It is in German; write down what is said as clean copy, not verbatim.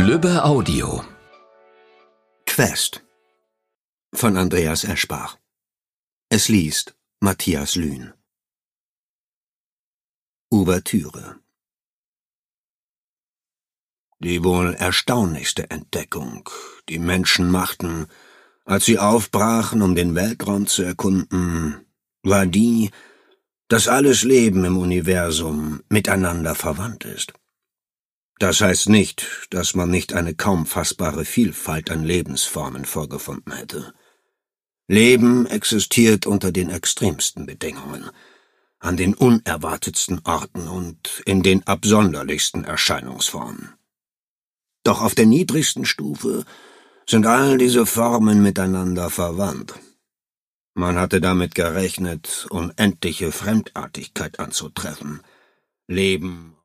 Lübbe Audio. Quest von Andreas Eschbach. Es liest Matthias Lühn. Ouvertüre. Die wohl erstaunlichste Entdeckung, die Menschen machten, als sie aufbrachen, um den Weltraum zu erkunden, war die, dass alles Leben im Universum miteinander verwandt ist. Das heißt nicht, dass man nicht eine kaum fassbare Vielfalt an Lebensformen vorgefunden hätte. Leben existiert unter den extremsten Bedingungen, an den unerwartetsten Orten und in den absonderlichsten Erscheinungsformen. Doch auf der niedrigsten Stufe sind all diese Formen miteinander verwandt. Man hatte damit gerechnet, unendliche Fremdartigkeit anzutreffen. Leben